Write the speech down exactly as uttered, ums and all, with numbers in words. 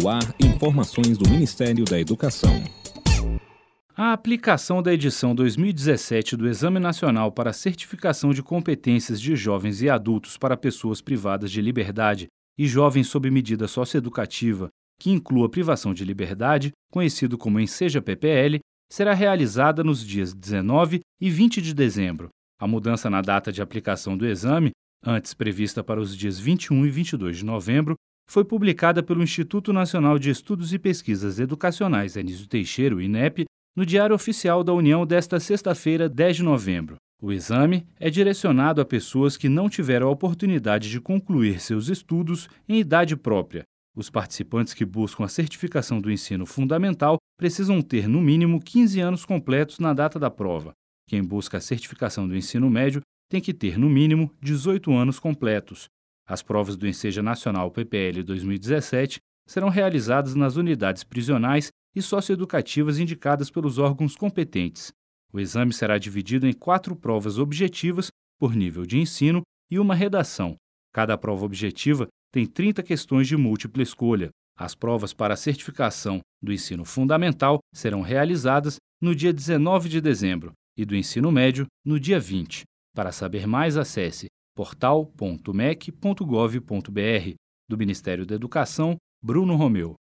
No ar, informações do Ministério da Educação. A aplicação da edição dois mil e dezessete do Exame Nacional para a Certificação de Competências de Jovens e Adultos para Pessoas Privadas de Liberdade e Jovens sob medida socioeducativa, que inclua privação de liberdade, conhecido como Enseja P P L, será realizada nos dias dezenove e vinte de dezembro. A mudança na data de aplicação do exame, antes prevista para os dias vinte e um e vinte e dois de novembro, foi publicada pelo Instituto Nacional de Estudos e Pesquisas Educacionais Anísio Teixeira, o INEP, no Diário Oficial da União desta sexta-feira, dez de novembro. O exame é direcionado a pessoas que não tiveram a oportunidade de concluir seus estudos em idade própria. Os participantes que buscam a certificação do ensino fundamental precisam ter, no mínimo, quinze anos completos na data da prova. Quem busca a certificação do ensino médio tem que ter, no mínimo, dezoito anos completos. As provas do Enseja Nacional P P L dois mil e dezessete serão realizadas nas unidades prisionais e socioeducativas indicadas pelos órgãos competentes. O exame será dividido em quatro provas objetivas por nível de ensino e uma redação. Cada prova objetiva tem trinta questões de múltipla escolha. As provas para a certificação do ensino fundamental serão realizadas no dia dezenove de dezembro e do ensino médio no dia vinte. Para saber mais, acesse portal ponto mec ponto gov ponto br. Do Ministério da Educação, Bruno Romeu.